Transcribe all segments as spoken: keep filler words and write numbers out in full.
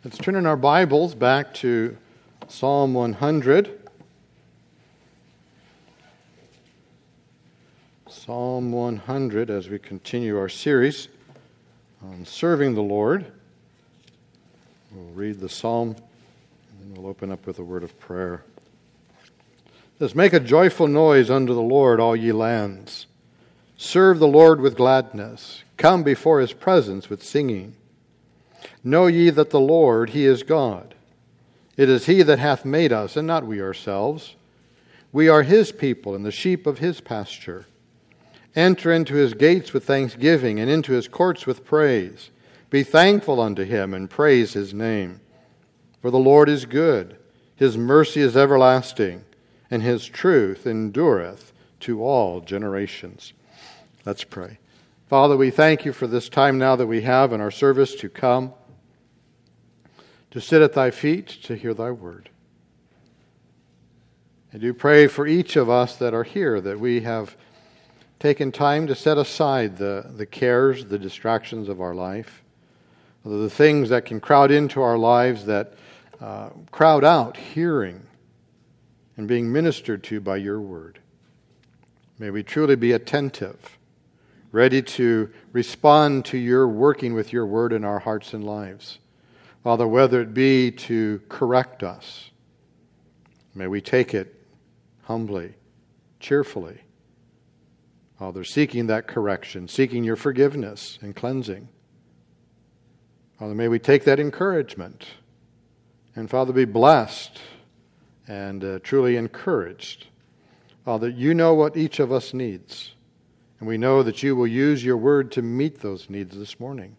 Let's turn in our Bibles back to Psalm one hundred. Psalm one hundred as we continue our series on serving the Lord. We'll read the psalm and then we'll open up with a word of prayer. It says, "Make a joyful noise unto the Lord, all ye lands. Serve the Lord with gladness. Come before his presence with singing. Know ye that the Lord, he is God. It is he that hath made us, and not we ourselves. We are his people, and the sheep of his pasture. Enter into his gates with thanksgiving, and into his courts with praise. Be thankful unto him, and praise his name. For the Lord is good, his mercy is everlasting, and his truth endureth to all generations." Let's pray. Father, we thank you for this time now that we have in our service to come, to sit at thy feet, to hear thy word. I do pray for each of us that are here, that we have taken time to set aside the, the cares, the distractions of our life, the things that can crowd into our lives, that uh, crowd out hearing and being ministered to by your word. May we truly be attentive, ready to respond to your working with your word in our hearts and lives. Father, whether it be to correct us, may we take it humbly, cheerfully. Father, seeking that correction, seeking your forgiveness and cleansing. Father, may we take that encouragement. And Father, be blessed and uh, truly encouraged. Father, you know what each of us needs. And we know that you will use your word to meet those needs this morning.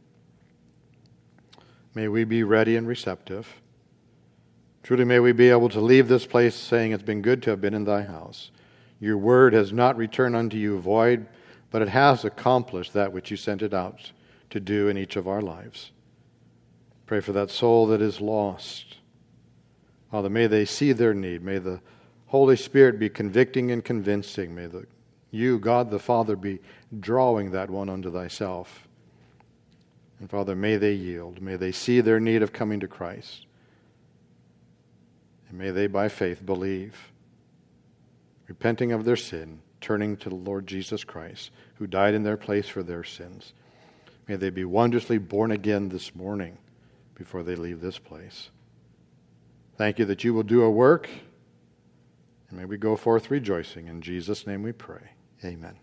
May we be ready and receptive. Truly may we be able to leave this place saying it's been good to have been in thy house. Your word has not returned unto you void, but it has accomplished that which you sent it out to do in each of our lives. Pray for that soul that is lost. Father, may they see their need. May the Holy Spirit be convicting and convincing. May the, you, God the Father, be drawing that one unto thyself. And Father, may they yield. May they see their need of coming to Christ. And may they by faith believe, repenting of their sin, turning to the Lord Jesus Christ, who died in their place for their sins. May they be wondrously born again this morning before they leave this place. Thank you that you will do a work, and may we go forth rejoicing. In Jesus' name we pray. Amen.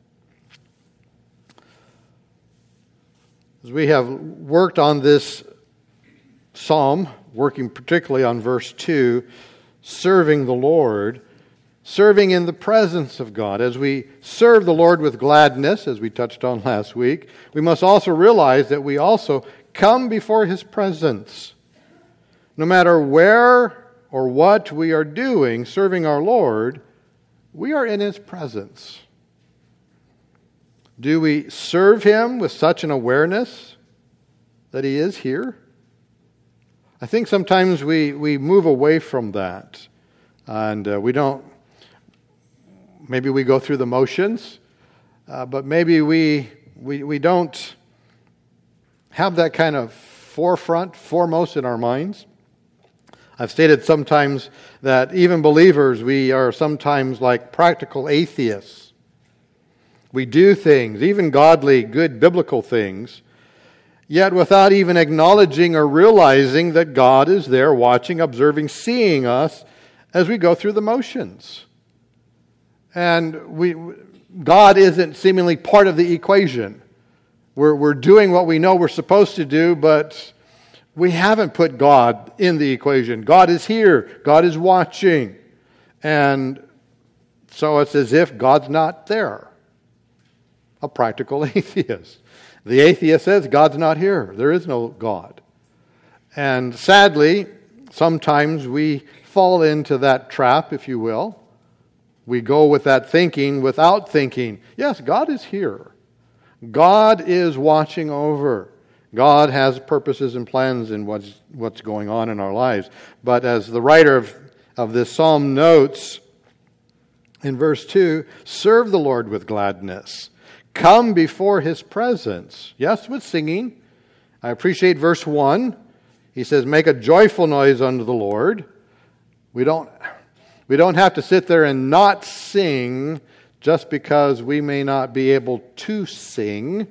As we have worked on this psalm, working particularly on verse two, serving the Lord, serving in the presence of God. As we serve the Lord with gladness, as we touched on last week, we must also realize that we also come before his presence. No matter where or what we are doing, serving our Lord, we are in his presence. Do we serve him with such an awareness that he is here? I think sometimes we, we move away from that, and uh, we don't, maybe we go through the motions, uh, but maybe we, we we don't have that kind of forefront, foremost in our minds. I've stated sometimes that even believers, we are sometimes like practical atheists. We do things, even godly, good biblical things, yet without even acknowledging or realizing that God is there watching, observing, seeing us as we go through the motions. And we, God isn't seemingly part of the equation. We're, we're doing what we know we're supposed to do, but we haven't put God in the equation. God is here. God is watching. And so it's as if God's not there. A practical atheist. The atheist says God's not here. There is no God. And sadly, sometimes we fall into that trap, if you will. We go with that thinking without thinking. Yes, God is here. God is watching over. God has purposes and plans in what's, what's going on in our lives. But as the writer of, of this psalm notes in verse two, serve the Lord with gladness. Come before his presence. Yes, with singing. I appreciate verse one. He says, make a joyful noise unto the Lord. We don't, we don't have to sit there and not sing just because we may not be able to sing.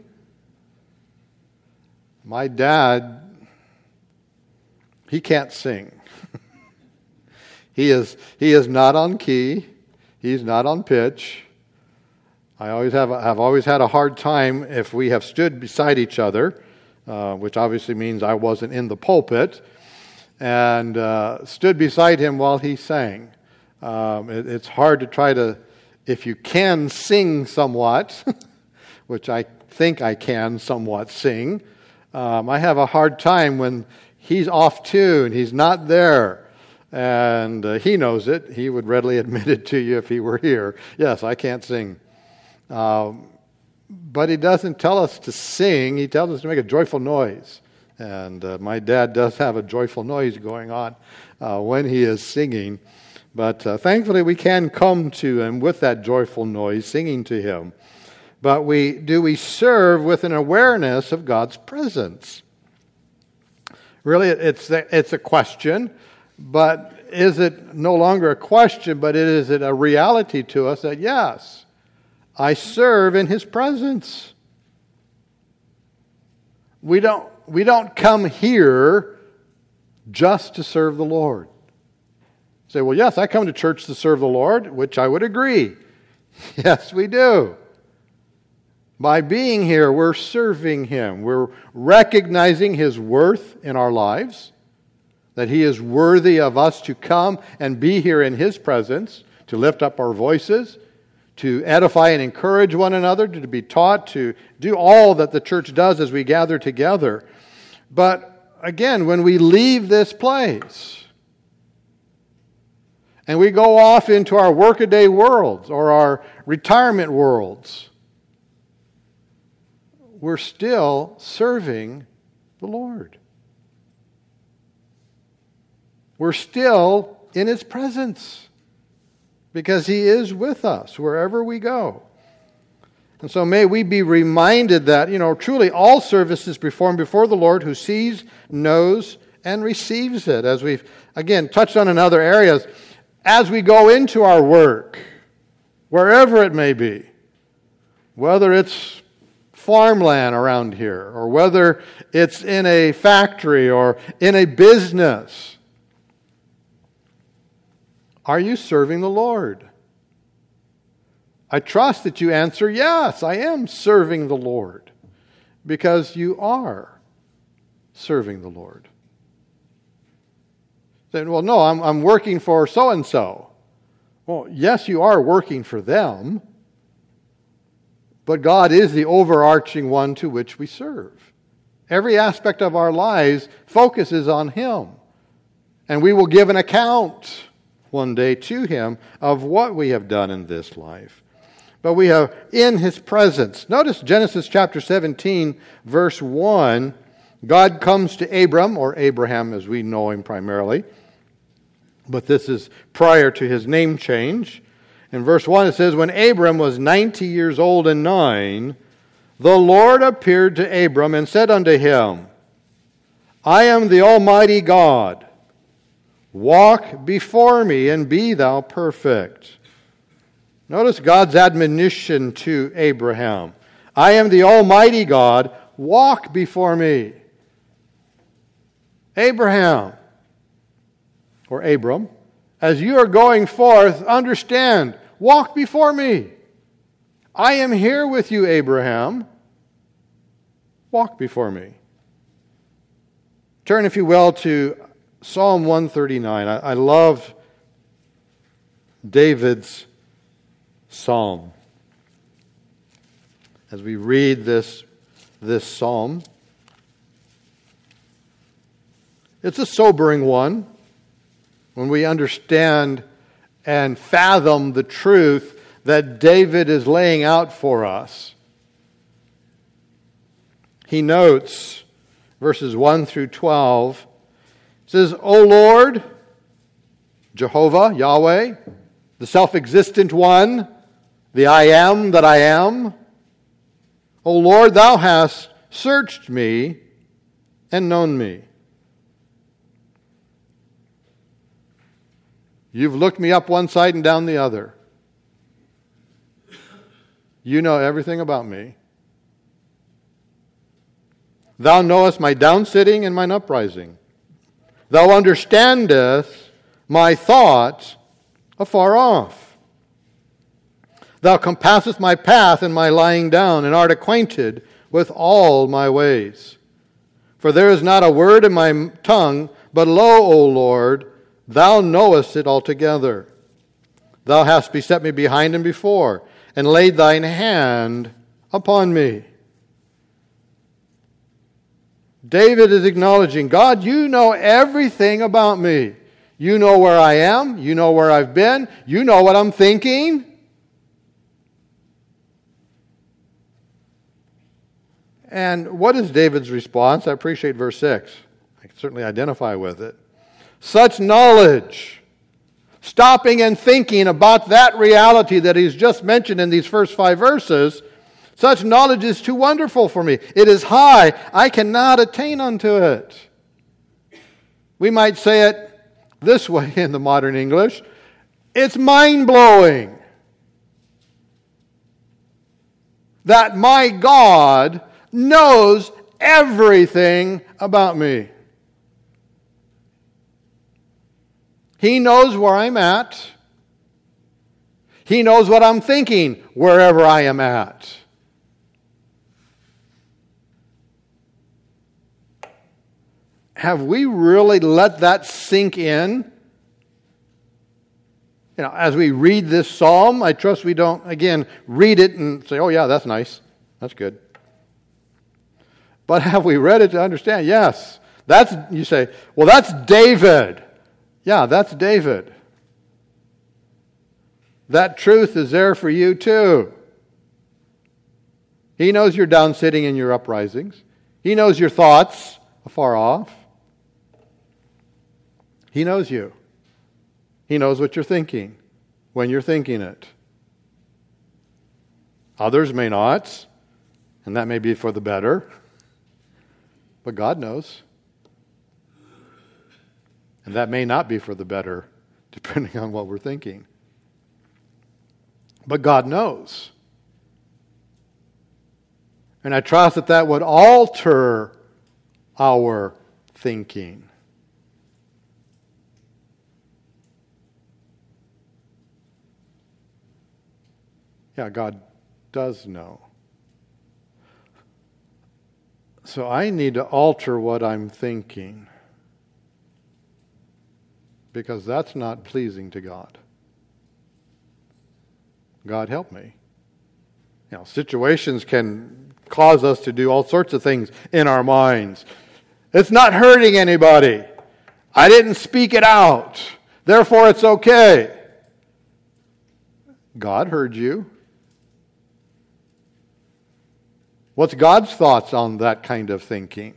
My dad, he can't sing. he is he is not on key. He's not on pitch. I always have have always had a hard time if we have stood beside each other, uh, which obviously means I wasn't in the pulpit, and uh, stood beside him while he sang. Um, it, it's hard to try to, if you can sing somewhat, which I think I can somewhat sing. Um, I have a hard time when he's off tune, he's not there, and uh, he knows it. He would readily admit it to you if he were here. Yes, I can't sing. Um, but he doesn't tell us to sing, he tells us to make a joyful noise. And uh, my dad does have a joyful noise going on uh, when he is singing. But uh, thankfully we can come to him with that joyful noise, singing to him. But we do we serve with an awareness of God's presence? Really, it's it's a question, but is it no longer a question, but it is it a reality to us that yes, I serve in His presence. We don't we don't come here just to serve the Lord. Say, well, yes, I come to church to serve the Lord, which I would agree. Yes, we do. By being here, we're serving Him. We're recognizing His worth in our lives, that He is worthy of us to come and be here in His presence, to lift up our voices, to edify and encourage one another, to be taught, to do all that the church does as we gather together. But again, when we leave this place and we go off into our workaday worlds or our retirement worlds, we're still serving the Lord. We're still in His presence because He is with us wherever we go. And so may we be reminded that, you know, truly all service is performed before the Lord who sees, knows, and receives it. As we've, again, touched on in other areas, as we go into our work, wherever it may be, whether it's farmland around here, or whether it's in a factory or in a business, are you serving the Lord? I trust that you answer, yes, I am serving the Lord, because you are serving the Lord. Saying, well, no, I'm, I'm working for so-and-so. Well, yes, you are working for them, but God is the overarching one to which we serve. Every aspect of our lives focuses on Him. And we will give an account one day to Him of what we have done in this life. But we are in His presence. Notice Genesis chapter seventeen, verse one. God comes to Abram, or Abraham as we know him primarily. But this is prior to his name change. In verse one it says, when Abram was ninety years old and nine, the Lord appeared to Abram and said unto him, I am the Almighty God. Walk before me and be thou perfect. Notice God's admonition to Abraham. I am the Almighty God. Walk before me. Abraham, or Abram, as you are going forth, understand, walk before me. I am here with you, Abraham. Walk before me. Turn, if you will, to Psalm one thirty-nine. I, I love David's psalm. As we read this, this psalm, it's a sobering one when we understand and fathom the truth that David is laying out for us. He notes, verses one through twelve, it says, O Lord, Jehovah, Yahweh, the self-existent one, the I am that I am. O Lord, thou hast searched me and known me. You've looked me up one side and down the other. You know everything about me. Thou knowest my downsitting and mine uprising. Thou understandest my thoughts afar off. Thou compassest my path and my lying down, and art acquainted with all my ways. For there is not a word in my tongue, but lo, O Lord, thou knowest it altogether. Thou hast beset me behind and before, and laid thine hand upon me. David is acknowledging, God, you know everything about me. You know where I am. You know where I've been. You know what I'm thinking. And what is David's response? I appreciate verse six. I can certainly identify with it. Such knowledge, stopping and thinking about that reality that he's just mentioned in these first five verses, such knowledge is too wonderful for me. It is high. I cannot attain unto it. We might say it this way in the modern English. It's mind-blowing that my God knows everything about me. He knows where I'm at. He knows what I'm thinking wherever I am at. Have we really let that sink in? You know, as we read this psalm, I trust we don't, again, read it and say, oh yeah, that's nice. That's good. But have we read it to understand? Yes. That's, you say, well, that's David. Yeah, that's David. That truth is there for you too. He knows your down sitting and your uprisings. He knows your thoughts afar off. He knows you. He knows what you're thinking when you're thinking it. Others may not, and that may be for the better. But God knows. And that may not be for the better, depending on what we're thinking. But God knows. And I trust that that would alter our thinking. Yeah, God does know. So I need to alter what I'm thinking, because that's not pleasing to God. God help me. You know, situations can cause us to do all sorts of things in our minds. It's not hurting anybody. I didn't speak it out. Therefore, it's okay. God heard you. What's God's thoughts on that kind of thinking?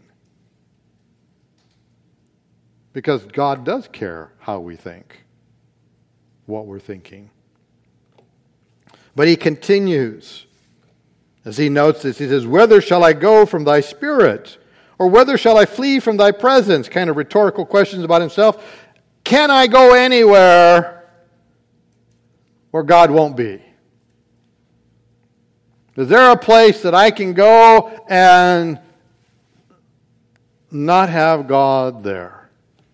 Because God does care how we think, what we're thinking. But he continues, as he notes this, he says, "Whither shall I go from thy spirit? Or whither shall I flee from thy presence?" Kind of rhetorical questions about himself. Can I go anywhere where God won't be? Is there a place that I can go and not have God there?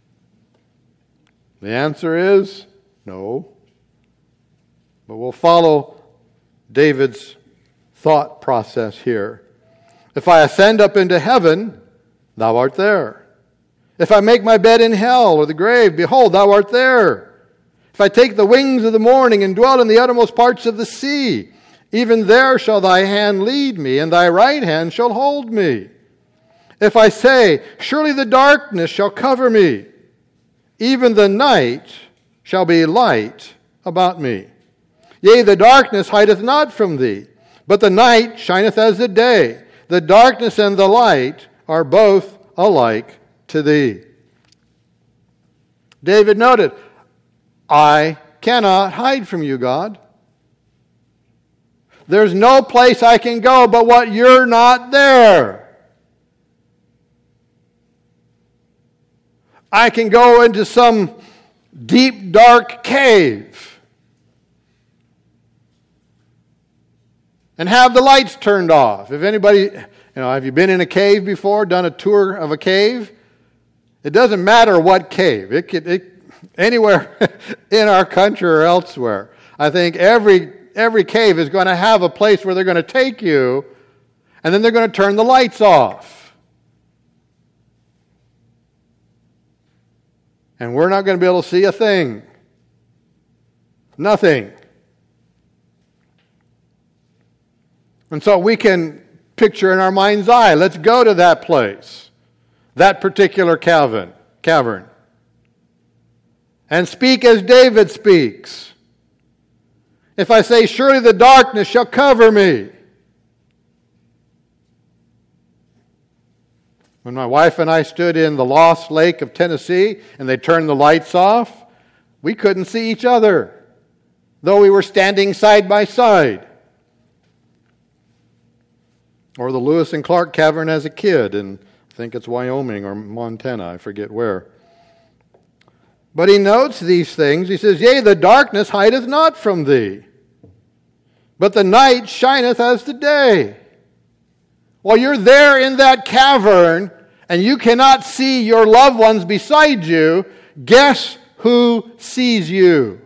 The answer is no. But we'll follow David's thought process here. If I ascend up into heaven, thou art there. If I make my bed in hell or the grave, behold, thou art there. If I take the wings of the morning and dwell in the uttermost parts of the sea, even there shall thy hand lead me, and thy right hand shall hold me. If I say, surely the darkness shall cover me, even the night shall be light about me. Yea, the darkness hideth not from thee, but the night shineth as the day. The darkness and the light are both alike to thee. David noted, I cannot hide from you, God. There's no place I can go but what you're not there. I can go into some deep, dark cave and have the lights turned off. If anybody, you know, have you been in a cave before, done a tour of a cave? It doesn't matter what cave. It could, it, anywhere in our country or elsewhere. I think every every cave is going to have a place where they're going to take you, and then they're going to turn the lights off. And we're not going to be able to see a thing. Nothing. And so we can picture in our mind's eye, let's go to that place, that particular cavern, cavern, and speak as David speaks. If I say, surely the darkness shall cover me. When my wife and I stood in the Lost Lake of Tennessee and they turned the lights off, we couldn't see each other, though we were standing side by side. Or the Lewis and Clark Cavern as a kid in, I think it's Wyoming or Montana, I forget where. But he notes these things. He says, yea, the darkness hideth not from thee, but the night shineth as the day. While you're there in that cavern and you cannot see your loved ones beside you, guess who sees you?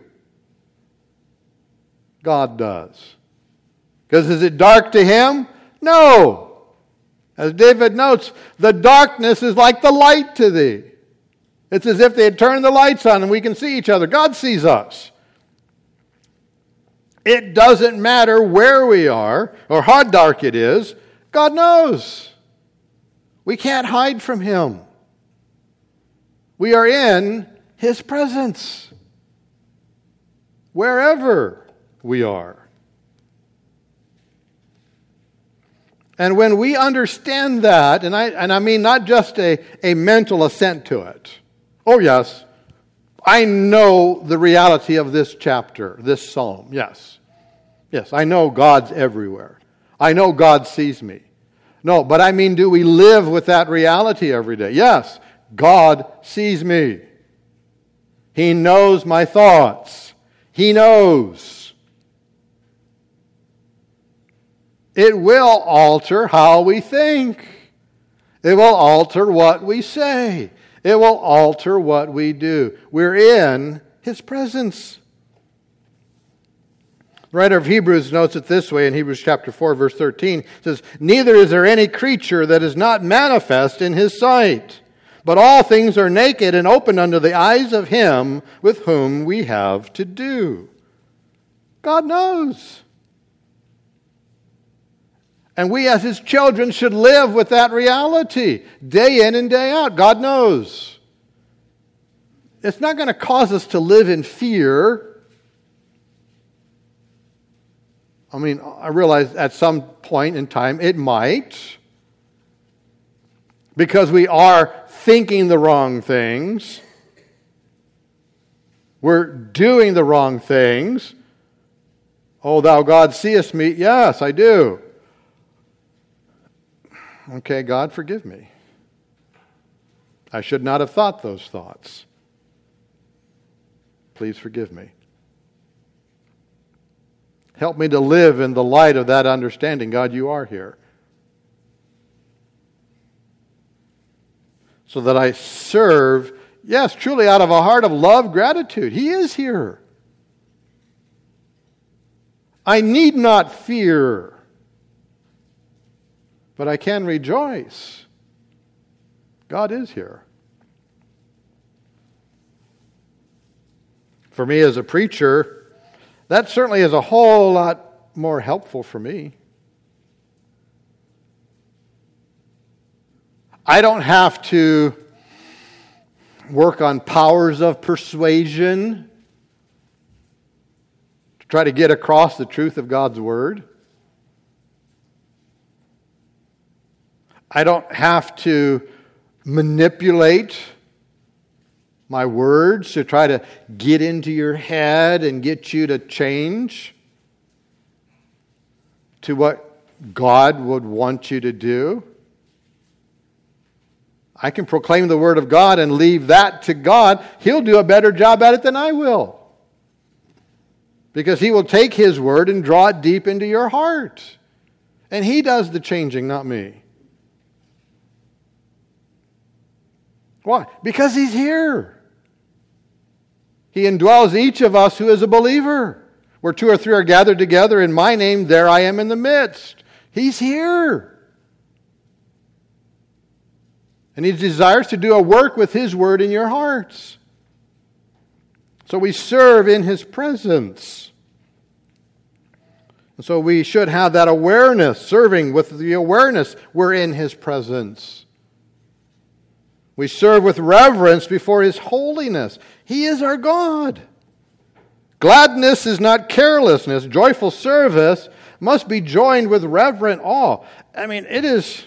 God does. Because is it dark to him? No. As David notes, the darkness is like the light to thee. It's as if they had turned the lights on and we can see each other. God sees us. It doesn't matter where we are or how dark it is. God knows. We can't hide from him. We are in his presence wherever we are. And when we understand that, and I, and I mean not just a, a mental assent to it. Oh yes, I know the reality of this chapter, this psalm. Yes. Yes, I know God's everywhere. I know God sees me. No, but I mean, do we live with that reality every day? Yes, God sees me. He knows my thoughts. He knows. It will alter how we think. It will alter what we say. It will alter what we do. We're in his presence. The writer of Hebrews notes it this way in Hebrews chapter four, verse thirteen. It says, neither is there any creature that is not manifest in his sight, but all things are naked and open unto the eyes of him with whom we have to do. God knows. And we as his children should live with that reality day in and day out. God knows. It's not going to cause us to live in fear. I mean, I realize at some point in time it might, because we are thinking the wrong things. We're doing the wrong things. Oh, thou God seest me. Yes, I do. Okay, God, forgive me. I should not have thought those thoughts. Please forgive me. Help me to live in the light of that understanding. God, you are here. So that I serve, yes, truly out of a heart of love, gratitude. He is here. I need not fear, but I can rejoice. God is here. For me as a preacher, that certainly is a whole lot more helpful for me. I don't have to work on powers of persuasion to try to get across the truth of God's Word. I don't have to manipulate my words to try to get into your head and get you to change to what God would want you to do. I can proclaim the Word of God and leave that to God. He'll do a better job at it than I will. Because He will take His Word and draw it deep into your heart. And He does the changing, not me. Why? Because He's here. He indwells each of us who is a believer. Where two or three are gathered together in my name, there I am in the midst. He's here. And He desires to do a work with His Word in your hearts. So we serve in His presence. And so we should have that awareness, serving with the awareness we're in His presence. We serve with reverence before His holiness. He is our God. Gladness is not carelessness. Joyful service must be joined with reverent awe. I mean, it is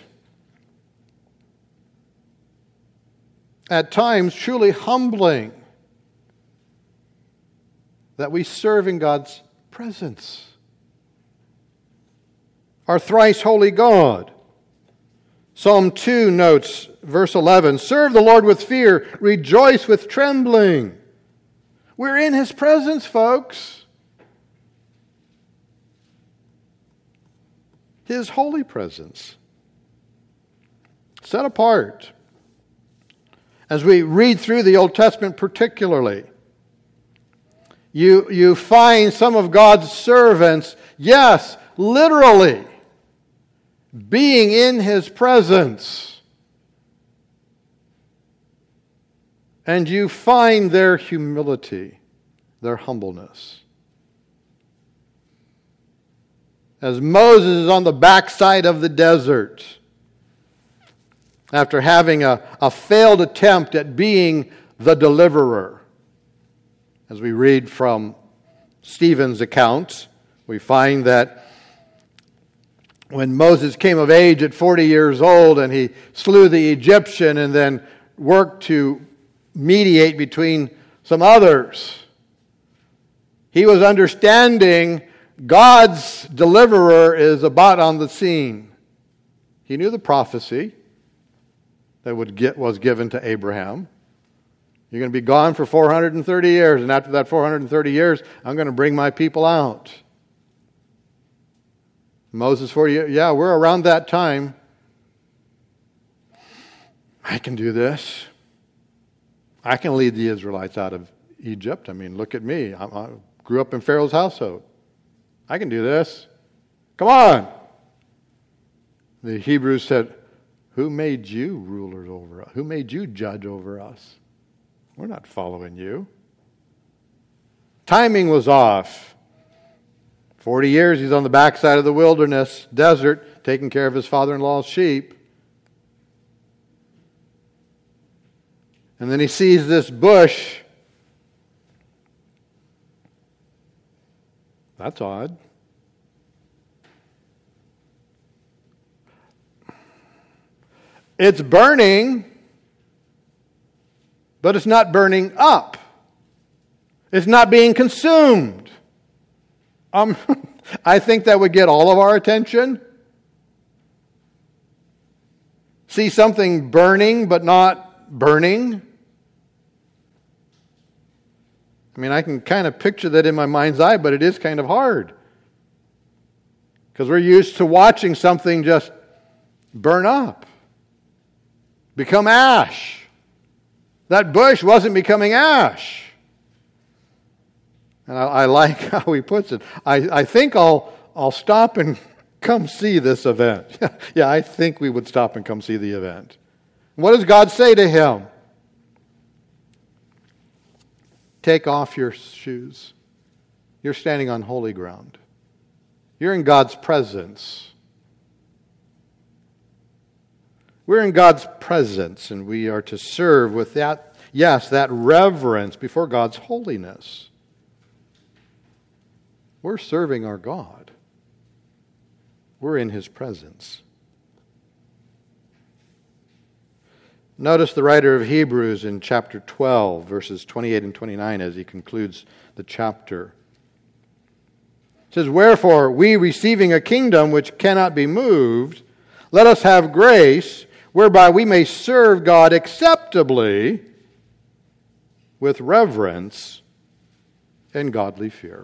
at times truly humbling that we serve in God's presence. Our thrice holy God. Psalm two notes, verse eleven, serve the Lord with fear, rejoice with trembling. We're in His presence, folks. His holy presence. Set apart. As we read through the Old Testament particularly, you, you find some of God's servants, yes, literally, being in His presence. And you find their humility, their humbleness. As Moses is on the backside of the desert, after having a, a failed attempt at being the deliverer. As we read from Stephen's account, we find that when Moses came of age at forty years old and he slew the Egyptian and then worked to mediate between some others, he was understanding God's deliverer is about on the scene. He knew the prophecy that would get, was given to Abraham. You're going to be gone for four hundred thirty years, and after that four hundred thirty years, I'm going to bring my people out. Moses, forty years, yeah, we're around that time. I can do this. I can lead the Israelites out of Egypt. I mean, look at me. I, I grew up in Pharaoh's household. I can do this. Come on. The Hebrews said, who made you rulers over us? Who made you judge over us? We're not following you. Timing was off. Forty years he's on the backside of the wilderness, desert, taking care of his father-in-law's sheep. And then he sees this bush. That's odd. It's burning, but it's not burning up. It's not being consumed. Um, I think that would get all of our attention. See something burning, but not burning. I mean, I can kind of picture that in my mind's eye, but it is kind of hard. Because we're used to watching something just burn up. Become ash. That bush wasn't becoming ash. And I, I like how he puts it. I, I think I'll I'll stop and come see this event. Yeah, I think we would stop and come see the event. What does God say to him? Take off your shoes. You're standing on holy ground. You're in God's presence. We're in God's presence, and we are to serve with that, yes, that reverence before God's holiness. We're serving our God. We're in His presence. Notice the writer of Hebrews in chapter twelve, verses twenty-eight and twenty-nine, as he concludes the chapter. It says, wherefore, we receiving a kingdom which cannot be moved, let us have grace whereby we may serve God acceptably with reverence and godly fear.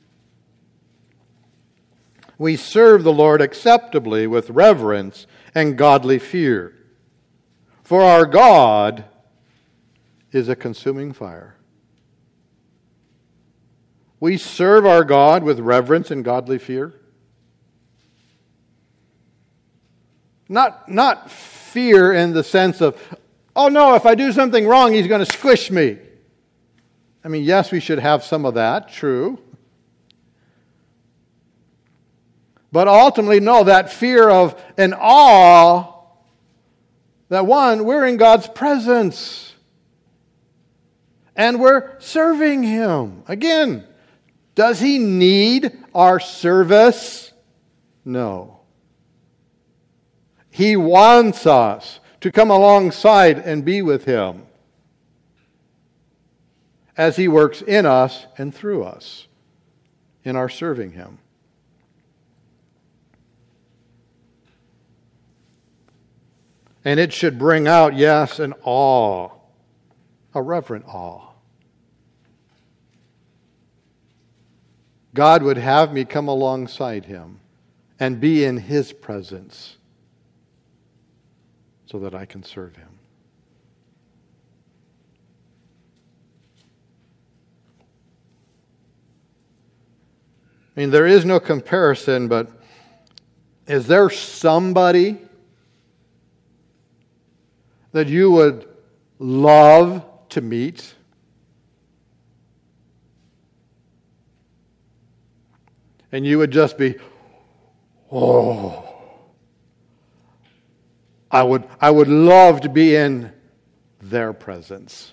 We serve the Lord acceptably with reverence and godly fear. For our God is a consuming fire. We serve our God with reverence and godly fear. Not, not fear in the sense of, oh no, if I do something wrong, He's going to squish me. I mean, yes, we should have some of that, true. But ultimately, no, that fear of an awe that one, we're in God's presence. And we're serving Him. Again, does He need our service? No. He wants us to come alongside and be with Him as He works in us and through us in our serving Him. And it should bring out, yes, an awe, a reverent awe. God would have me come alongside Him and be in His presence so that I can serve Him. I mean, there is no comparison, but is there somebody that you would love to meet? And you would just be, oh, I would, I would love to be in their presence.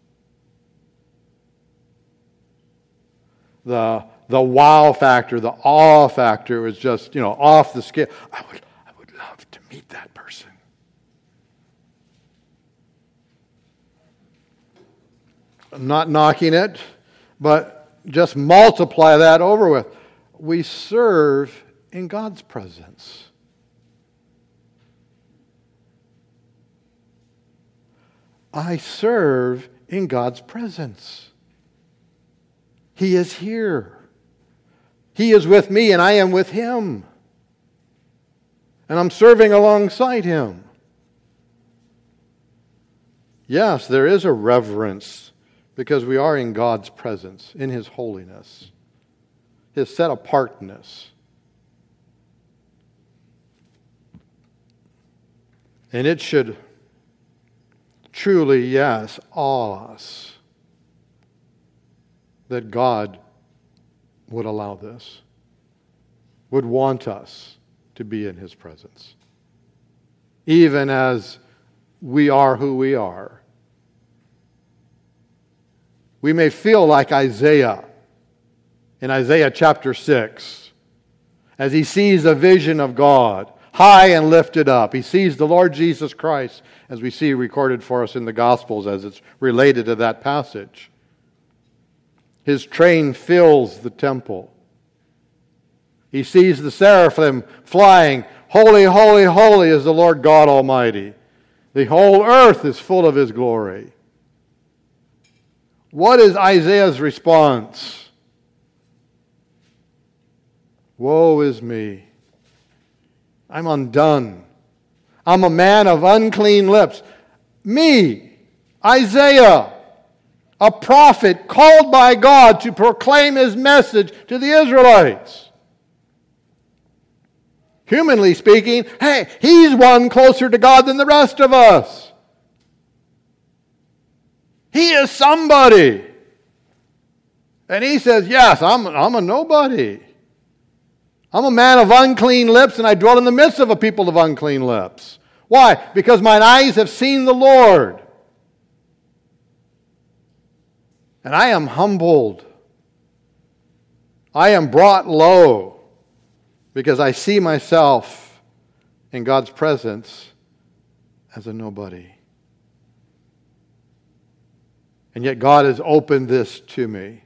The, the wow factor, the awe factor was just, you know, off the scale. I would, I would love to meet that person. I'm not knocking it, but just multiply that over with. We serve in God's presence. I serve in God's presence. He is here. He is with me and I am with Him. And I'm serving alongside Him. Yes, there is a reverence because we are in God's presence, in His holiness, His set-apartness. And it should truly, yes, awe us that God would allow this, would want us to be in His presence. Even as we are who we are. We may feel like Isaiah in Isaiah chapter six, as he sees a vision of God, high and lifted up. He sees the Lord Jesus Christ, as we see recorded for us in the Gospels as it's related to that passage. His train fills the temple. He sees the seraphim flying. Holy, holy, holy is the Lord God Almighty. The whole earth is full of His glory. What is Isaiah's response? Woe is me. I'm undone. I'm a man of unclean lips. Me, Isaiah, a prophet called by God to proclaim His message to the Israelites. Humanly speaking, hey, he's one closer to God than the rest of us. He is somebody. And he says, yes, I'm, I'm a nobody. I'm a man of unclean lips, and I dwell in the midst of a people of unclean lips. Why? Because mine eyes have seen the Lord. And I am humbled. I am brought low because I see myself in God's presence as a nobody. And yet God has opened this to me.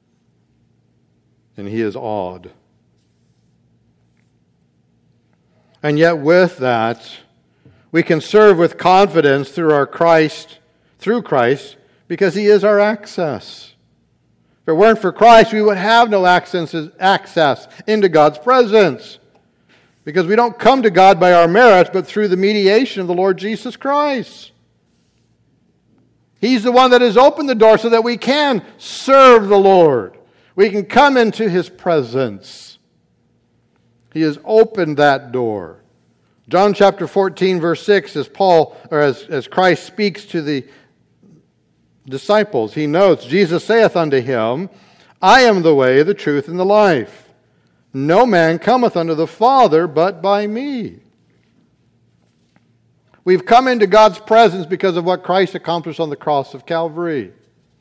And He is awed. And yet with that, we can serve with confidence through our Christ, through Christ, because He is our access. If it weren't for Christ, we would have no access, access into God's presence. Because we don't come to God by our merits, but through the mediation of the Lord Jesus Christ. He's the one that has opened the door so that we can serve the Lord. We can come into His presence. He has opened that door. John chapter fourteen, verse six, as Paul, or as, as Christ speaks to the disciples, He notes, Jesus saith unto him, I am the way, the truth, and the life. No man cometh unto the Father but by me. We've come into God's presence because of what Christ accomplished on the cross of Calvary.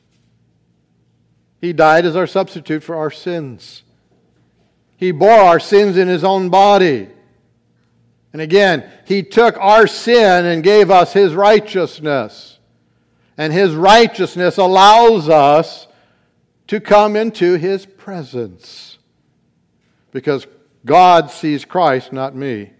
He died as our substitute for our sins. He bore our sins in His own body. And again, He took our sin and gave us His righteousness. And His righteousness allows us to come into His presence. Because God sees Christ, not me.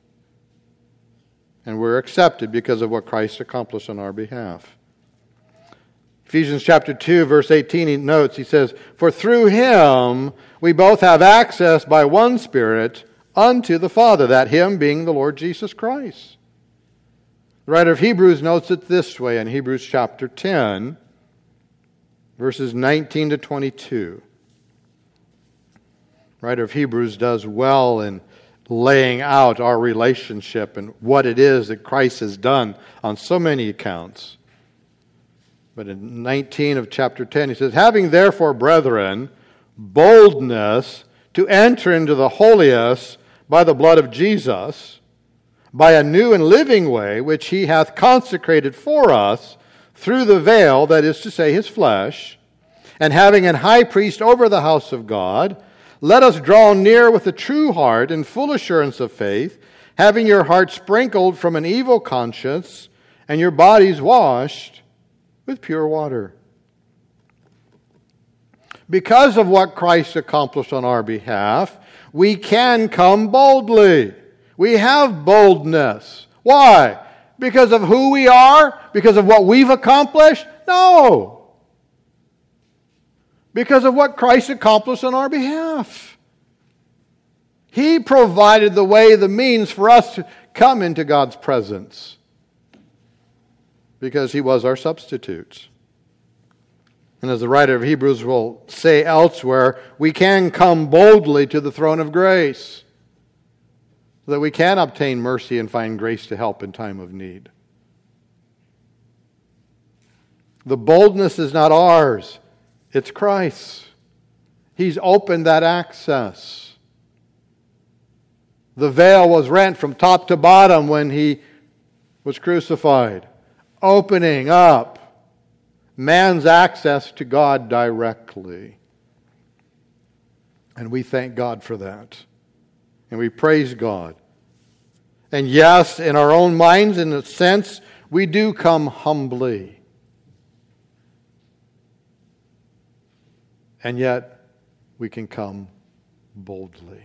And we're accepted because of what Christ accomplished on our behalf. Ephesians chapter two, verse eighteen, he notes, he says, For through Him we both have access by one Spirit unto the Father, that Him being the Lord Jesus Christ. The writer of Hebrews notes it this way in Hebrews chapter ten, verses nineteen to twenty-two. The writer of Hebrews does well in laying out our relationship and what it is that Christ has done on so many accounts. But in nineteen of chapter ten, he says, Having therefore, brethren, boldness to enter into the holiest by the blood of Jesus, by a new and living way, which He hath consecrated for us through the veil, that is to say, His flesh, and having an high priest over the house of God, let us draw near with a true heart and full assurance of faith, having your hearts sprinkled from an evil conscience and your bodies washed with pure water. Because of what Christ accomplished on our behalf, we can come boldly. We have boldness. Why? Because of who we are? Because of what we've accomplished? No. Because of what Christ accomplished on our behalf. He provided the way, the means for us to come into God's presence. Because He was our substitute. And as the writer of Hebrews will say elsewhere, we can come boldly to the throne of grace, so that we can obtain mercy and find grace to help in time of need. The boldness is not ours. It's Christ. He's opened that access. The veil was rent from top to bottom when He was crucified, opening up man's access to God directly. And we thank God for that. And we praise God. And yes, in our own minds, in a sense, we do come humbly. And yet, we can come boldly.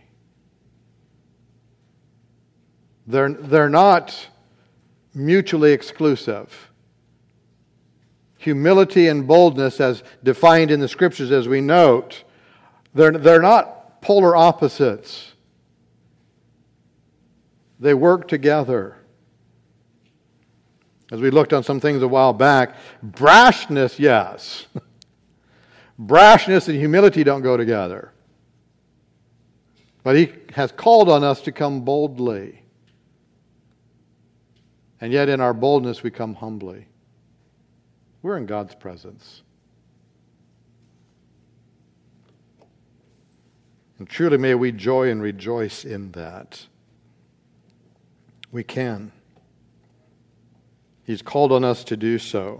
They're, they're not mutually exclusive. Humility and boldness, as defined in the Scriptures, as we note, they're, they're not polar opposites. They work together. As we looked on some things a while back, brashness, yes. Brashness and humility don't go together. But He has called on us to come boldly. And yet in our boldness we come humbly. We're in God's presence. And truly may we joy and rejoice in that. We can. He's called on us to do so.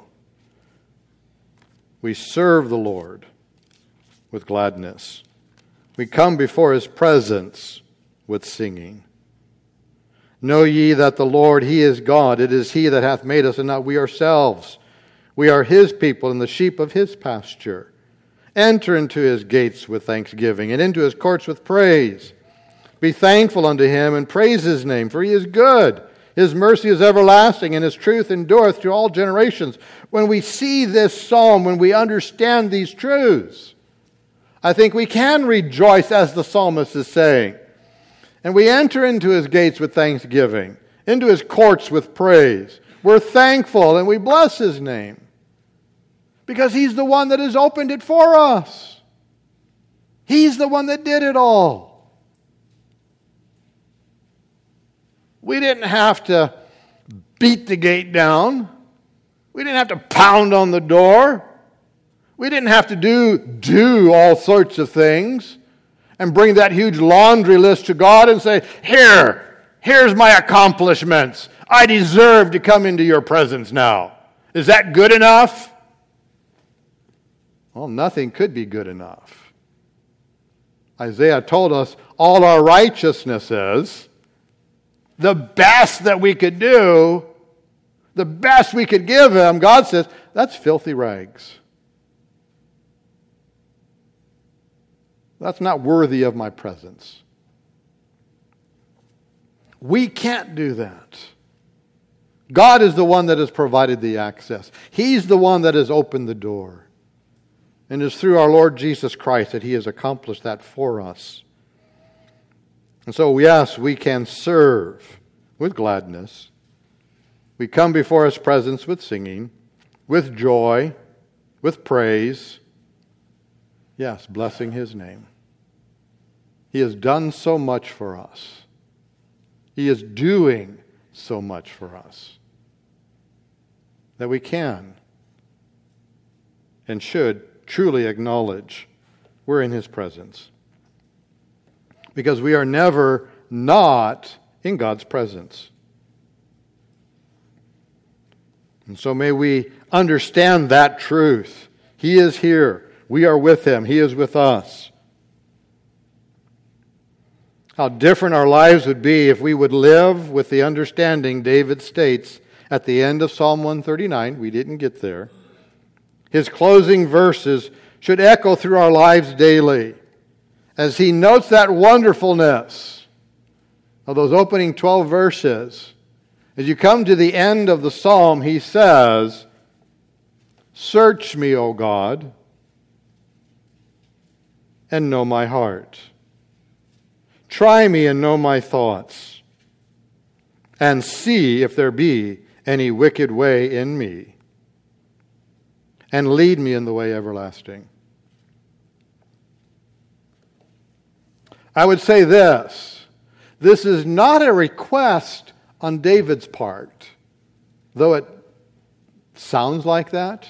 We serve the Lord with gladness. We come before His presence with singing. Know ye that the Lord, He is God. It is He that hath made us, and not we ourselves. We are His people, and the sheep of His pasture. Enter into His gates with thanksgiving, and into His courts with praise. Be thankful unto him and praise his name, for he is good. His mercy is everlasting, and his truth endureth to all generations. When we see this psalm, when we understand these truths, I think we can rejoice as the psalmist is saying. And we enter into his gates with thanksgiving, into his courts with praise. We're thankful and we bless his name because he's the one that has opened it for us. He's the one that did it all. We didn't have to beat the gate down. We didn't have to pound on the door. We didn't have to do, do all sorts of things and bring that huge laundry list to God and say, here, here's my accomplishments. I deserve to come into your presence now. Is that good enough? Well, nothing could be good enough. Isaiah told us all our righteousnesses, the best that we could do, the best we could give him, God says, that's filthy rags. That's not worthy of my presence. We can't do that. God is the one that has provided the access. He's the one that has opened the door. And it's through our Lord Jesus Christ that he has accomplished that for us. And so, yes, we can serve with gladness. We come before his presence with singing, with joy, with praise. Yes, blessing his name. He has done so much for us. He is doing so much for us that we can and should truly acknowledge we're in his presence. Because we are never not in God's presence. And so may we understand that truth. He is here. We are with him. He is with us. How different our lives would be if we would live with the understanding David states at the end of Psalm one thirty-nine. We didn't get there. His closing verses should echo through our lives daily as he notes that wonderfulness of those opening twelve verses. As you come to the end of the psalm, he says, "Search me, O God, and know my heart. Try me and know my thoughts, and see if there be any wicked way in me, and lead me in the way everlasting." I would say this. This is not a request on David's part, though it sounds like that.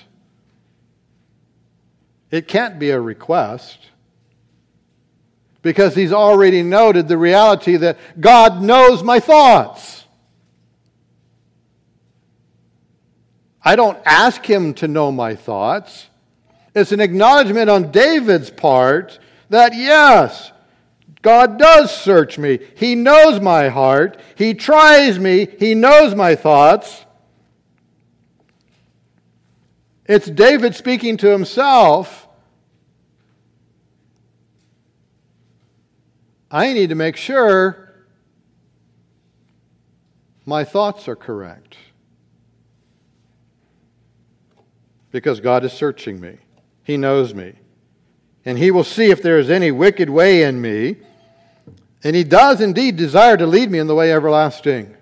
It can't be a request, because he's already noted the reality that God knows my thoughts. I don't ask him to know my thoughts. It's an acknowledgement on David's part that yes, God does search me. He knows my heart. He tries me. He knows my thoughts. It's David speaking to himself. I need to make sure my thoughts are correct. Because God is searching me. He knows me. And he will see if there is any wicked way in me. And he does indeed desire to lead me in the way everlasting.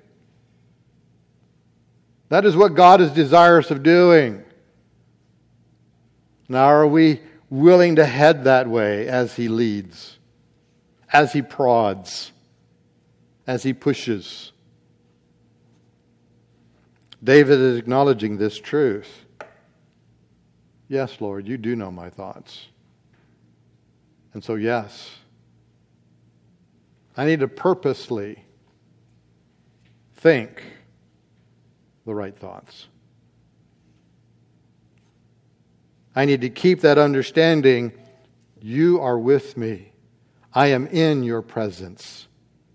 That is what God is desirous of doing. Now, are we willing to head that way as he leads? As he prods, as he pushes? David is acknowledging this truth. Yes, Lord, you do know my thoughts. And so, yes, I need to purposely think the right thoughts. I need to keep that understanding. You are with me. I am in your presence.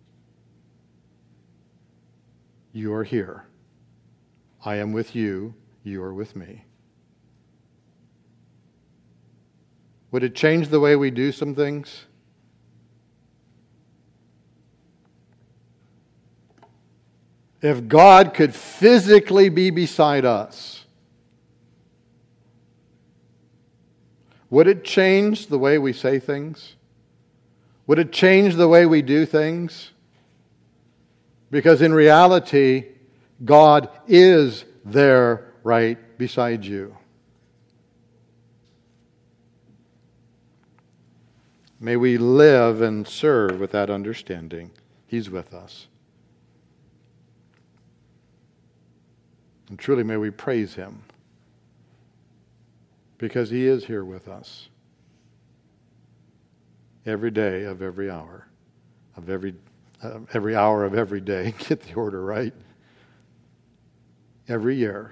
You are here. I am with you. You are with me. Would it change the way we do some things? If God could physically be beside us, would it change the way we say things? Would it change the way we do things? Because in reality, God is there right beside you. May we live and serve with that understanding. He's with us. And truly may we praise Him, because He is here with us every day of every hour, of every uh, every hour of every day. Get the order right. Every year,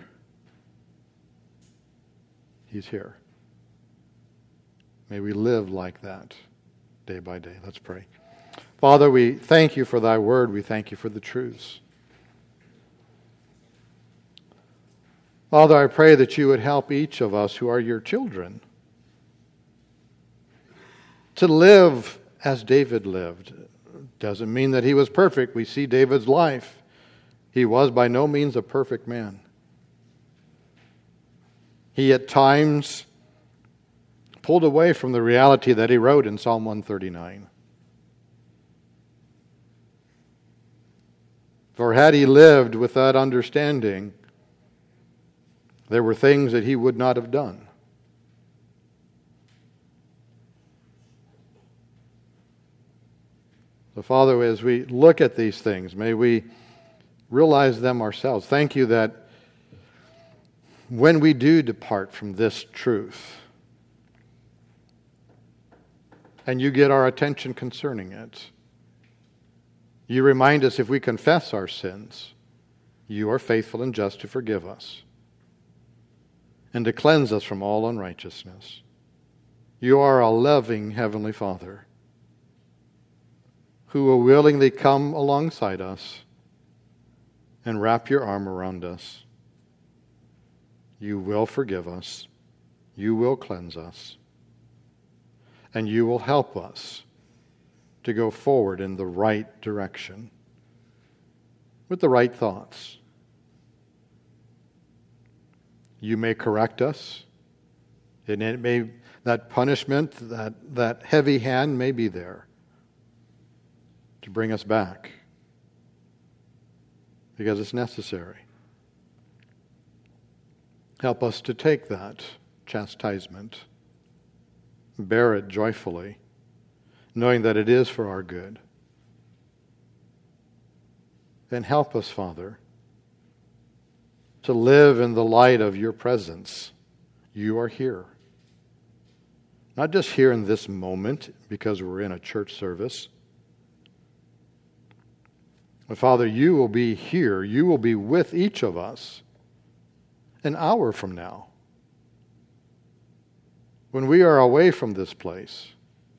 He's here. May we live like that day by day. Let's pray. Father, we thank You for Thy word. We thank You for the truths. Father, I pray that You would help each of us who are Your children to live as David lived. Doesn't mean that he was perfect. We see David's life. He was by no means a perfect man. He at times pulled away from the reality that he wrote in Psalm one thirty-nine. For had he lived with that understanding, there were things that he would not have done. So, Father, as we look at these things, may we realize them ourselves. Thank You that when we do depart from this truth, and You get our attention concerning it, You remind us if we confess our sins, You are faithful and just to forgive us and to cleanse us from all unrighteousness. You are a loving Heavenly Father who will willingly come alongside us and wrap Your arm around us. You will forgive us. You will cleanse us. And You will help us to go forward in the right direction with the right thoughts. You may correct us, and it may, that punishment, that, that heavy hand may be there to bring us back because it's necessary. Help us to take that chastisement, bear it joyfully, knowing that it is for our good. And help us, Father, to live in the light of Your presence. You are here. Not just here in this moment because we're in a church service. But Father, You will be here. You will be with each of us an hour from now. When we are away from this place,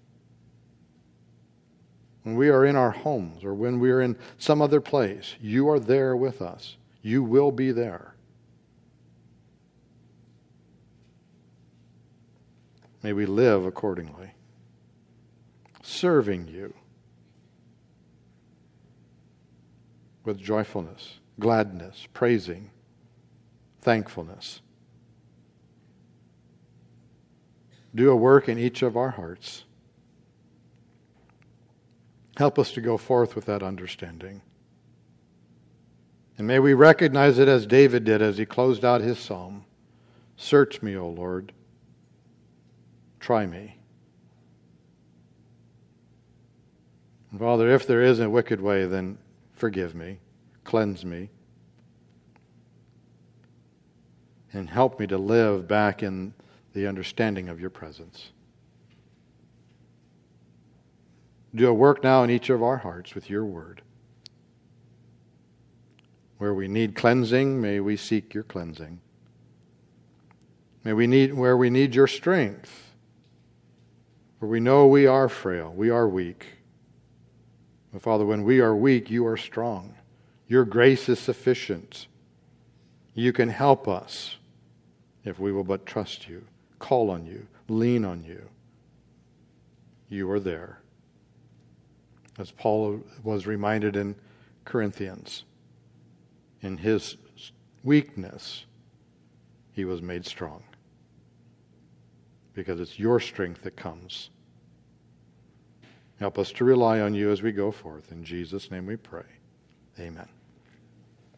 when we are in our homes or when we are in some other place, You are there with us. You will be there. May we live accordingly, serving You with joyfulness, gladness, praising, thankfulness. Do a work in each of our hearts. Help us to go forth with that understanding. And may we recognize it as David did as he closed out his psalm. Search me, O Lord. Try me. And Father, if there is a wicked way, then forgive me. Cleanse me. And help me to live back in the understanding of Your presence. Do a work now in each of our hearts with Your word. Where we need cleansing, may we seek Your cleansing. May we need, where we need Your strength, where we know we are frail, we are weak. But Father, when we are weak, You are strong. Your grace is sufficient. You can help us if we will but trust You, call on You, lean on You. You are there. As Paul was reminded in Corinthians, in his weakness, he was made strong. Because it's your strength that comes. Help us to rely on you as we go forth. In Jesus' name we pray. Amen.